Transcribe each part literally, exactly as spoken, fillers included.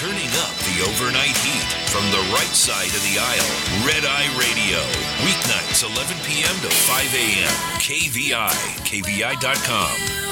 Turning up the overnight heat from the right side of the aisle. Red Eye Radio. Weeknights, eleven p.m. to five a.m. K V I. K V I dot com.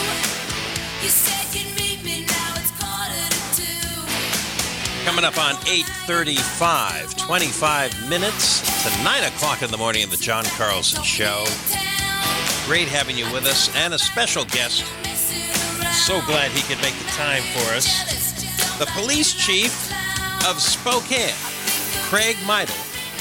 Coming up on eight thirty-five, twenty-five minutes to nine o'clock in the morning in the John Carlson Show. Great having you with us, and a special guest. So glad he could make the time for us. The police chief of Spokane, Craig Meidl,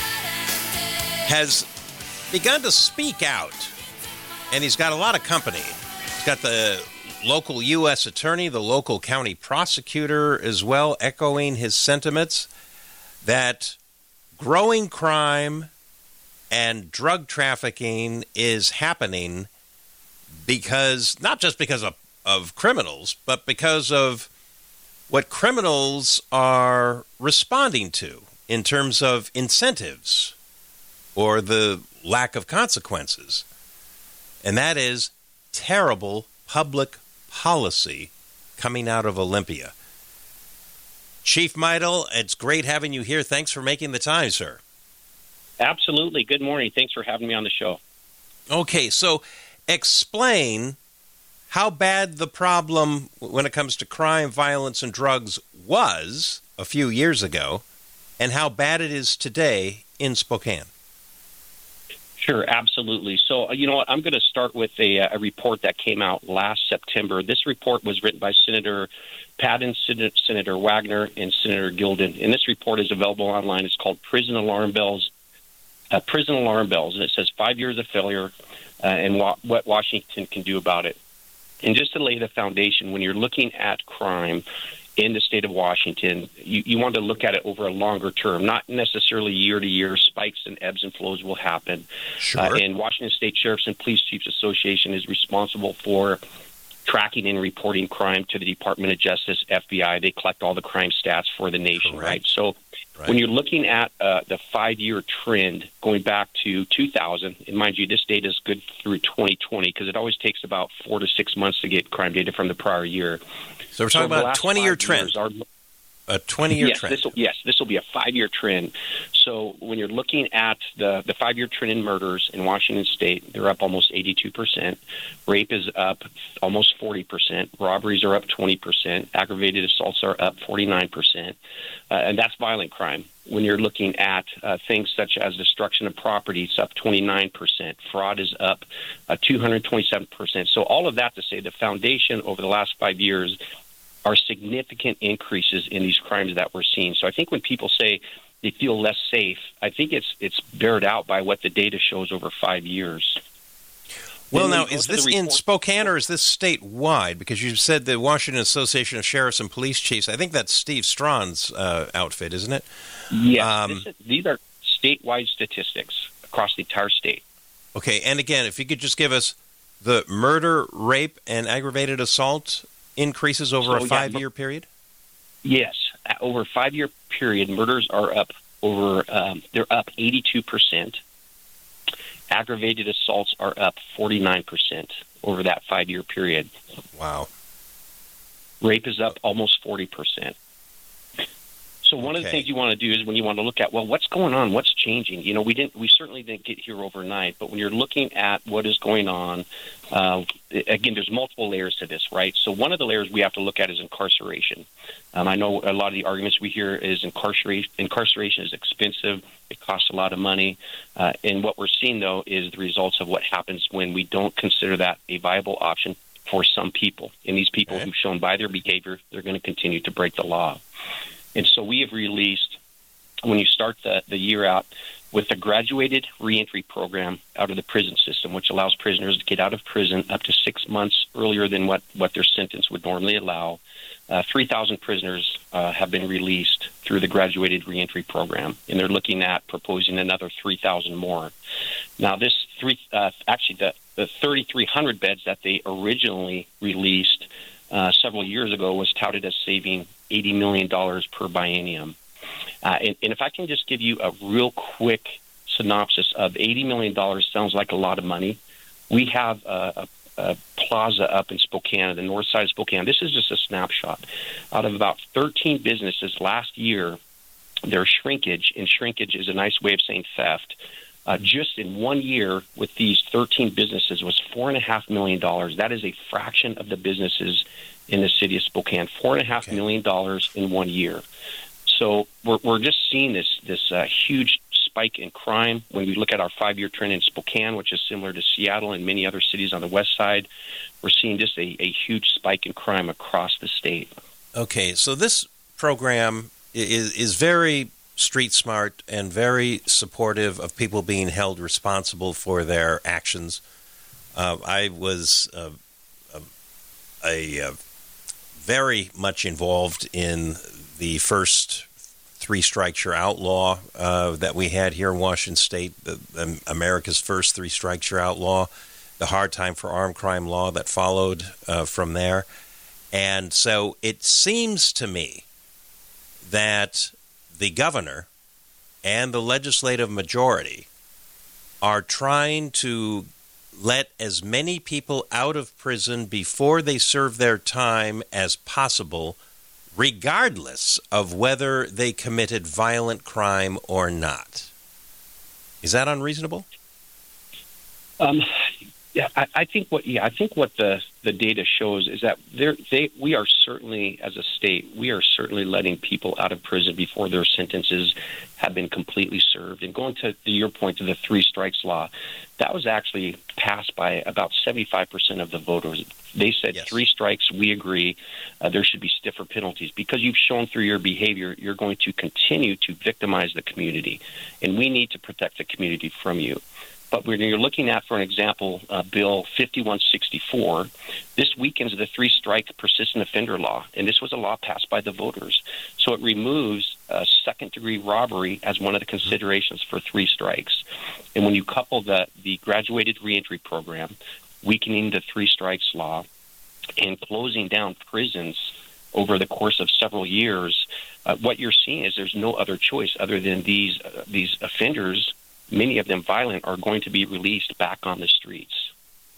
has begun to speak out, and he's got a lot of company. He's got the local U S attorney, the local county prosecutor as well, echoing his sentiments that growing crime and drug trafficking is happening because, not just because of, of criminals, but because of what criminals are responding to in terms of incentives or the lack of consequences. And that is terrible public policy coming out of Olympia. Chief Meidl, it's great having you here. Thanks for making the time, sir. Absolutely. Good morning. Thanks for having me on the show. Okay, so explain how bad the problem when it comes to crime, violence, and drugs was a few years ago, and how bad it is today in Spokane. Sure, absolutely. So, you know what, I'm going to start with a, a report that came out last September. This report was written by Senator Patton, Sen- Senator Wagner, and Senator Gilden. And this report is available online. It's called Prison Alarm Bells, uh, Prison Alarm Bells, and it says five years of failure uh, and wa- what Washington can do about it. And just to lay the foundation, when you're looking at crime in the state of Washington, you, you want to look at it over a longer term, not necessarily year to year. Spikes and ebbs and flows will happen. Sure. Uh, and Washington State Sheriffs and Police Chiefs Association is responsible for tracking and reporting crime to the Department of Justice, F B I. They collect all the crime stats for the nation, Correct. right? So right. when you're looking at uh, the five-year trend going back to two thousand, and mind you, this data is good through twenty twenty because it always takes about four to six months to get crime data from the prior year. So we're talking so about a twenty-year trend. Our, a twenty-year yes, trend. This will, yes, this will be a five-year trend. So when you're looking at the, the five-year trend in murders in Washington State, they're up almost eighty-two percent. Rape is up almost forty percent. Robberies are up twenty percent. Aggravated assaults are up forty-nine percent. Uh, and that's violent crime. When you're looking at uh, things such as destruction of property, it's up twenty-nine percent. Fraud is up uh, two hundred twenty-seven percent. So all of that to say the foundation over the last five years are significant increases in these crimes that we're seeing. So I think when people say they feel less safe, I think it's it's bared out by what the data shows over five years. Well, now, is this in Spokane or is this statewide? Because you said the Washington Association of Sheriffs and Police Chiefs. I think that's Steve Strawn's uh, outfit, isn't it? Yes. Um, this is, these are statewide statistics across the entire state. Okay, and again, if you could just give us the murder, rape, and aggravated assault increases over so, a five-year yeah, period? Yes. Over a five-year period, murders are up over, um, they're up eighty-two percent. Aggravated assaults are up forty-nine percent over that five-year period. Wow. Rape is up almost forty percent. So one okay. of the things you want to do is when you want to look at, well, what's going on? What's changing? You know, we didn't, we certainly didn't get here overnight, but when you're looking at what is going on, uh, again, there's multiple layers to this, right? So one of the layers we have to look at is incarceration. Um, I know a lot of the arguments we hear is incarceration. Incarceration is expensive. It costs a lot of money. Uh, and what we're seeing, though, is the results of what happens when we don't consider that a viable option for some people. And these people okay. who've shown by their behavior, they're going to continue to break the law. And so we have released, when you start the, the year out, with a graduated reentry program out of the prison system, which allows prisoners to get out of prison up to six months earlier than what, what their sentence would normally allow. Uh, three thousand prisoners uh, have been released through the graduated reentry program, and they're looking at proposing another three thousand more. Now, this three, uh, actually, the, the thirty-three hundred beds that they originally released uh, several years ago was touted as saving eighty million dollars per biennium. Uh, and, and if I can just give you a real quick synopsis of eighty million dollars sounds like a lot of money. We have a, a uh, plaza up in Spokane, the north side of Spokane. This is just a snapshot. Out of about thirteen businesses last year, their shrinkage, and shrinkage is a nice way of saying theft, uh, just in one year with these thirteen businesses was four and a half million dollars. That is a fraction of the businesses in the city of Spokane. Four and a half okay. million dollars in one year. So we're we're just seeing this this uh, huge spike in crime. When we look at our five-year trend in Spokane, which is similar to Seattle and many other cities on the west side, we're seeing just a, a huge spike in crime across the state. Okay, so this program is is very street smart and very supportive of people being held responsible for their actions. Uh, I was uh, a, a, a very much involved in the first three strikes you're outlaw uh, that we had here in Washington State, the, the America's first three strikes you're outlaw, the hard time for armed crime law that followed uh, from there. And so it seems to me that the governor and the legislative majority are trying to let as many people out of prison before they serve their time as possible, regardless of whether they committed violent crime or not. Is that unreasonable? Um, yeah, I, I think what yeah, I think what the, the data shows is that there they we are certainly, as a state, we are certainly letting people out of prison before their sentences have been completely served. And going to, to your point to the three strikes law, that was actually passed by about seventy-five percent of the voters. They said yes. Three strikes, we agree, uh, there should be stiffer penalties because you've shown through your behavior you're going to continue to victimize the community, and we need to protect the community from you. But when you're looking at, for an example, uh, Bill fifty-one sixty-four, this weakens the three-strike persistent offender law, and this was a law passed by the voters. So it removes uh, second-degree robbery as one of the considerations for three strikes. And when you couple the, the graduated reentry program, weakening the three strikes law, and closing down prisons over the course of several years, uh, what you're seeing is there's no other choice other than these uh, these offenders, many of them violent, are going to be released back on the streets.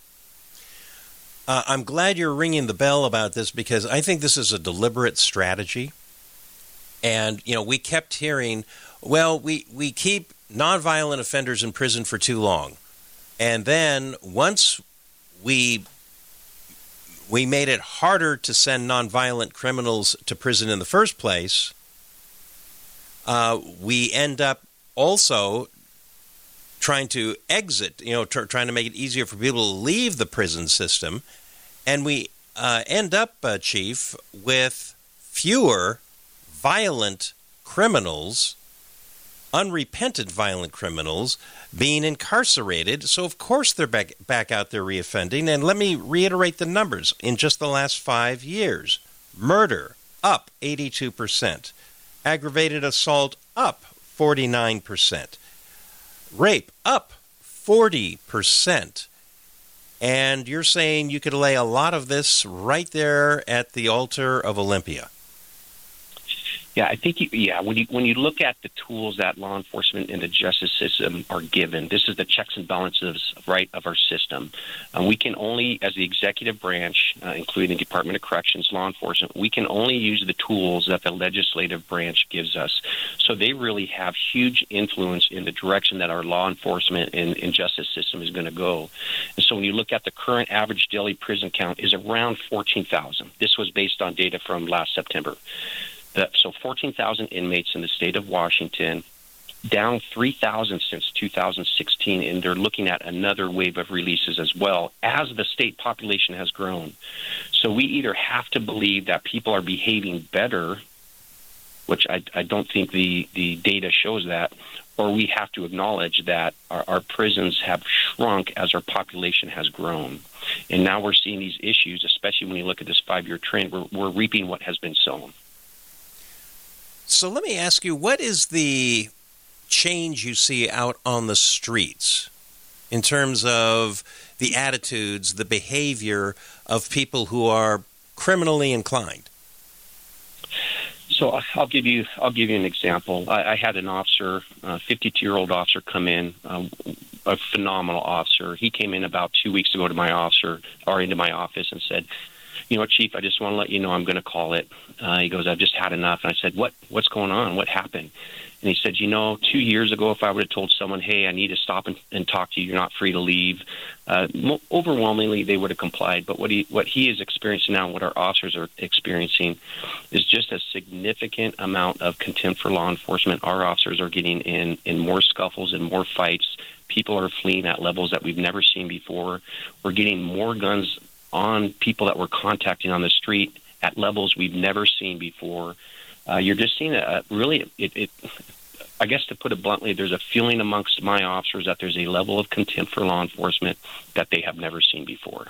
Uh, I'm glad you're ringing the bell about this because I think this is a deliberate strategy. And, you know, we kept hearing, well, we, we keep nonviolent offenders in prison for too long. And then once we we made it harder to send nonviolent criminals to prison in the first place, uh, we end up also trying to exit, you know, tr- trying to make it easier for people to leave the prison system. And we uh, end up, uh, Chief, with fewer violent criminals, unrepentant violent criminals, being incarcerated. So, of course, they're back, back out there reoffending. And let me reiterate the numbers. In just the last five years, murder up eighty-two percent, aggravated assault up forty-nine percent, rape up forty percent. And you're saying you could lay a lot of this right there at the altar of Olympia. Yeah, I think, you, yeah, when you when you look at the tools that law enforcement and the justice system are given, this is the checks and balances, right, of our system. Um, we can only, as the executive branch, uh, including the Department of Corrections, law enforcement, we can only use the tools that the legislative branch gives us. So they really have huge influence in the direction that our law enforcement and, and justice system is going to go. And so when you look at the current average daily prison count is around fourteen thousand. This was based on data from last September. The, so fourteen thousand inmates in the state of Washington, down three thousand since two thousand sixteen, and they're looking at another wave of releases as well as the state population has grown. So we either have to believe that people are behaving better, which I, I don't think the, the data shows that, or we have to acknowledge that our, our prisons have shrunk as our population has grown. And now we're seeing these issues, especially when you look at this five-year trend, we're, we're reaping what has been sown. So let me ask you, what is the change you see out on the streets in terms of the attitudes, the behavior of people who are criminally inclined? So I'll give you I'll give you an example. I, I had an officer, a fifty-two-year-old officer, come in, um, a phenomenal officer. He came in about two weeks ago to my officer or into my office and said, "You know, Chief, I just want to let you know I'm going to call it." Uh, he goes, "I've just had enough." And I said, "What? What's going on? What happened?" And he said, "You know, two years ago, if I would have told someone, 'Hey, I need to stop and, and talk to you. You're not free to leave,' uh, mo- overwhelmingly they would have complied. But what he what he is experiencing now, what our officers are experiencing, is just a significant amount of contempt for law enforcement. Our officers are getting in in more scuffles and more fights. People are fleeing at levels that we've never seen before. We're getting more guns on people that we're contacting on the street at levels we've never seen before. Uh, you're just seeing a really, it, it, I guess to put it bluntly, there's a feeling amongst my officers that there's a level of contempt for law enforcement that they have never seen before."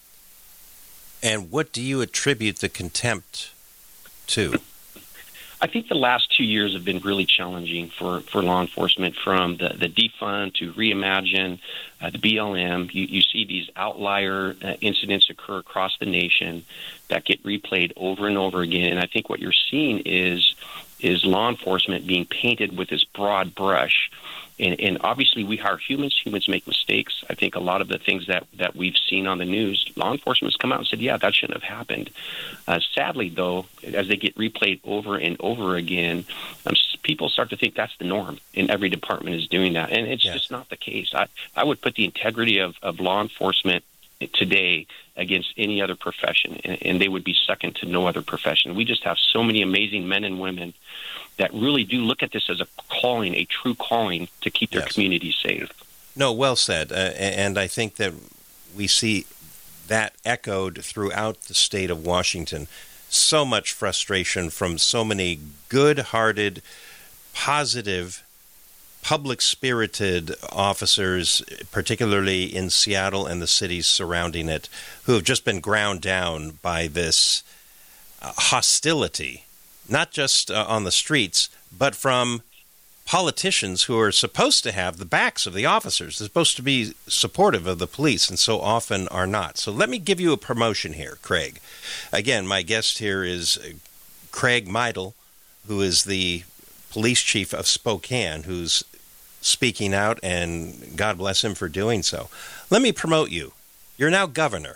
And what do you attribute the contempt to? I think the last two years have been really challenging for, for law enforcement, from the, the defund to reimagine, uh, the B L M. You, you see these outlier uh, incidents occur across the nation that get replayed over and over again. And I think what you're seeing is is law enforcement being painted with this broad brush. And, and obviously we are humans. Humans make mistakes. I think a lot of the things that, that we've seen on the news, law enforcement has come out and said, yeah, that shouldn't have happened. Uh, sadly, though, as they get replayed over and over again, um, people start to think that's the norm, and every department is doing that. And it's yes. just not the case. I, I would put the integrity of, of law enforcement today against any other profession, and, and they would be second to no other profession. We just have so many amazing men and women that really do look at this as a calling, a true calling to keep their yes. communities safe. No, well said. Uh, and I think that we see that echoed throughout the state of Washington. So much frustration from so many good-hearted, positive, public-spirited officers, particularly in Seattle and the cities surrounding it, who have just been ground down by this uh, hostility, not just uh, on the streets, but from politicians who are supposed to have the backs of the officers. They're supposed to be supportive of the police, and so often are not. So let me give you a promotion here, Craig. Again, my guest here is Craig Meidl, who is the police chief of Spokane, who's speaking out, and God bless him for doing so. Let me promote you. You're now governor,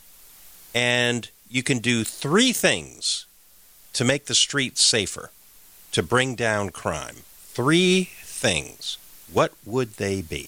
and you can do three things to make the streets safer, to bring down crime. Three things. What would they be?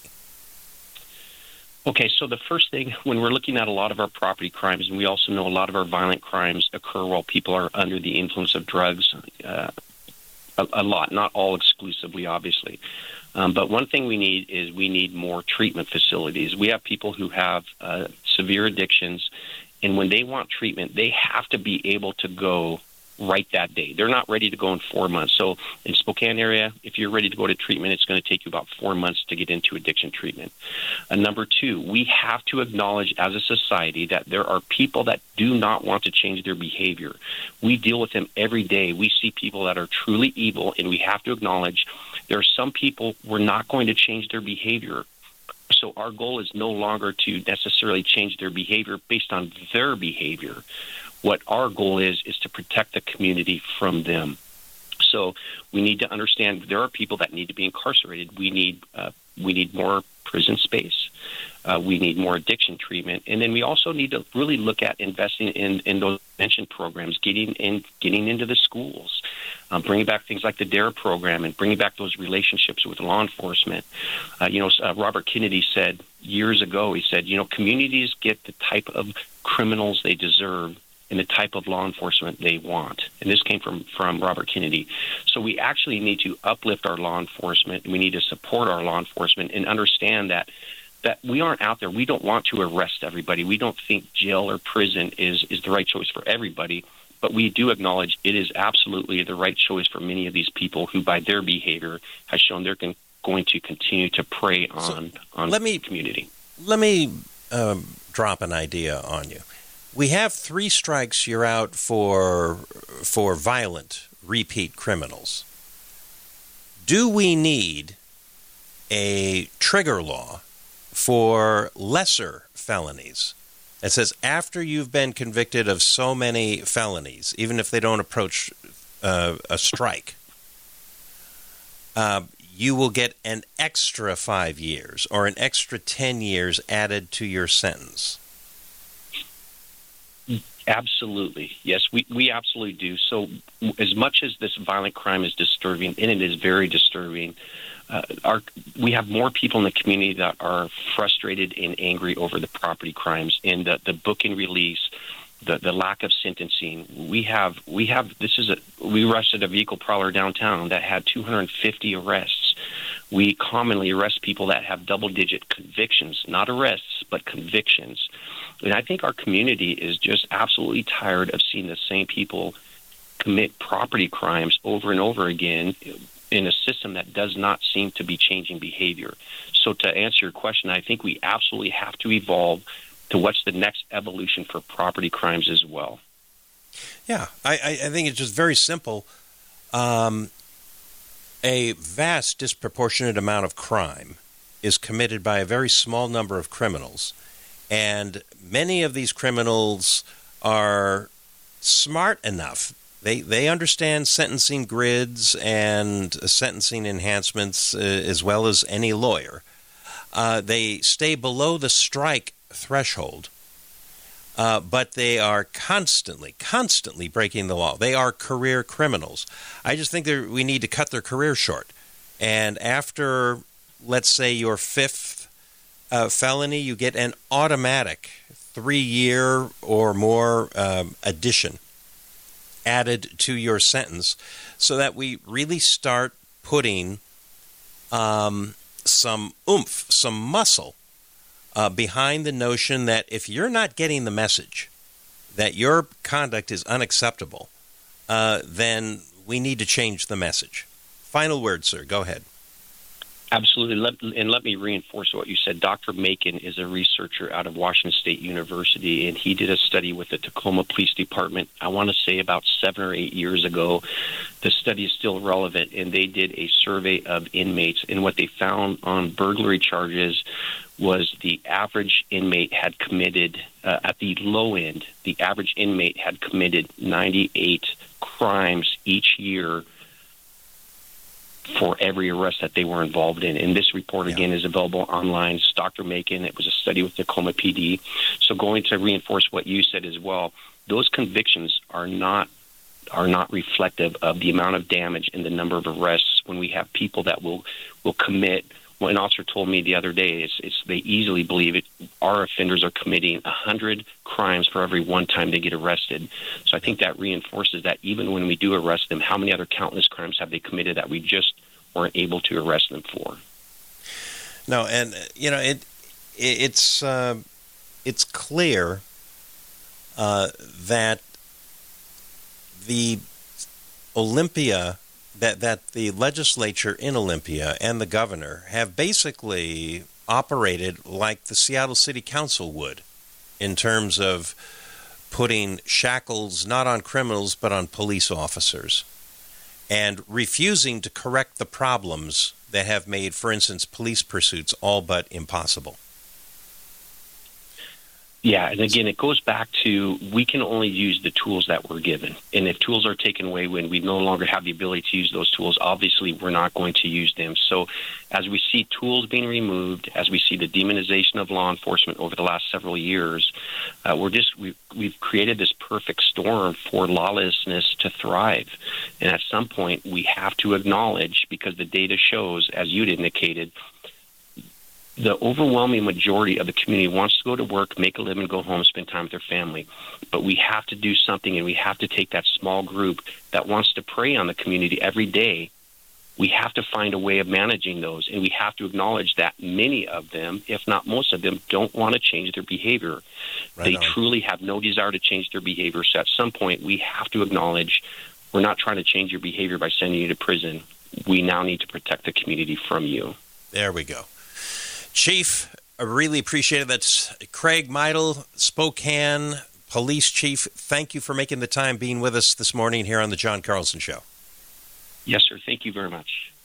Okay, so the first thing, when we're looking at a lot of our property crimes, and we also know a lot of our violent crimes occur while people are under the influence of drugs, uh, a, a lot, not all exclusively, obviously. Um, but one thing we need is we need more treatment facilities. We have people who have uh, severe addictions, and when they want treatment, they have to be able to go right that day. They're not ready to go in four months. So in Spokane area, if you're ready to go to treatment, it's going to take you about four months to get into addiction treatment. Uh, number two, we have to acknowledge as a society that there are people that do not want to change their behavior. We deal with them every day. We see people that are truly evil, and we have to acknowledge there are some people we're not going to change their behavior. So our goal is no longer to necessarily change their behavior based on their behavior. What our goal is, is to protect the community from them. So we need to understand there are people that need to be incarcerated. We need uh, we need more prison space. Uh, we need more addiction treatment. And then we also need to really look at investing in, in those prevention programs, getting in, getting into the schools, um, bringing back things like the DARE program and bringing back those relationships with law enforcement. Uh, you know, uh, Robert Kennedy said years ago, he said, you know, communities get the type of criminals they deserve and the type of law enforcement they want. And this came from, from Robert Kennedy. So we actually need to uplift our law enforcement, and we need to support our law enforcement and understand that that we aren't out there. We don't want to arrest everybody. We don't think jail or prison is, is the right choice for everybody. But we do acknowledge it is absolutely the right choice for many of these people who, by their behavior, has shown they're con- going to continue to prey on, so on let me, the community. Let me um, drop an idea on you. We have three strikes, you're out for for violent repeat criminals. Do we need a trigger law for lesser felonies that says after you've been convicted of so many felonies, even if they don't approach uh, a strike, uh, you will get an extra five years or an extra ten years added to your sentence. Absolutely. Yes, we, we absolutely do. So as much as this violent crime is disturbing, and it is very disturbing, uh, our, we have more people in the community that are frustrated and angry over the property crimes and the, the book and release, the, the lack of sentencing. We have, we have, this is a, we arrested a vehicle prowler downtown that had two hundred fifty arrests. We commonly arrest people that have double-digit convictions, not arrests, but convictions. And I think our community is just absolutely tired of seeing the same people commit property crimes over and over again in a system that does not seem to be changing behavior. So to answer your question, I think we absolutely have to evolve to what's the next evolution for property crimes as well. Yeah, I, I think it's just very simple. Um, a vast disproportionate amount of crime is committed by a very small number of criminals. And many of these criminals are smart enough. They they understand sentencing grids and sentencing enhancements uh, as well as any lawyer. Uh, they stay below the strike threshold, uh, but they are constantly, constantly breaking the law. They are career criminals. I just think that we need to cut their career short. And after, let's say, your fifth Uh, felony, you get an automatic three-year or more um, addition added to your sentence so that we really start putting um, some oomph, some muscle uh, behind the notion that if you're not getting the message that your conduct is unacceptable, uh, then we need to change the message. Final word, sir. Go ahead. Absolutely. Let, and let me reinforce what you said. Doctor Macon is a researcher out of Washington State University, and he did a study with the Tacoma Police Department, I want to say about seven or eight years ago. The study is still relevant, and they did a survey of inmates, and what they found on burglary charges was the average inmate had committed, uh, at the low end, the average inmate had committed ninety-eight crimes each year for every arrest that they were involved in. And this report, again, yeah. is available online. It's Doctor Macon. It was a study with Tacoma P D. So going to reinforce what you said as well, those convictions are not are not reflective of the amount of damage and the number of arrests when we have people that will, will commit. What an officer told me the other day is it's, they easily believe it. Our offenders are committing one hundred crimes for every one time they get arrested. So I think that reinforces that even when we do arrest them, how many other countless crimes have they committed that we just weren't able to arrest them for? No, and, you know, it, it it's uh, it's clear uh, that the Olympia that that the legislature in Olympia and the governor have basically operated like the Seattle City Council would in terms of putting shackles not on criminals but on police officers and refusing to correct the problems that have made, for instance, police pursuits all but impossible. Yeah, and again, it goes back to we can only use the tools that we're given. And if tools are taken away when we no longer have the ability to use those tools, obviously we're not going to use them. So as we see tools being removed, as we see the demonization of law enforcement over the last several years, uh, we're just we, we've created this perfect storm for lawlessness to thrive. And at some point, we have to acknowledge, because the data shows, as you'd indicated, the overwhelming majority of the community wants to go to work, make a living, go home, spend time with their family. But we have to do something, and we have to take that small group that wants to prey on the community every day. We have to find a way of managing those, and we have to acknowledge that many of them, if not most of them, don't want to change their behavior. Right they on. truly have no desire to change their behavior. So at some point, we have to acknowledge we're not trying to change your behavior by sending you to prison. We now need to protect the community from you. There we go. Chief, I really appreciate it. That's Craig Meidl, Spokane Police Chief. Thank you for making the time being with us this morning here on the John Carlson Show. Yes, sir. Thank you very much.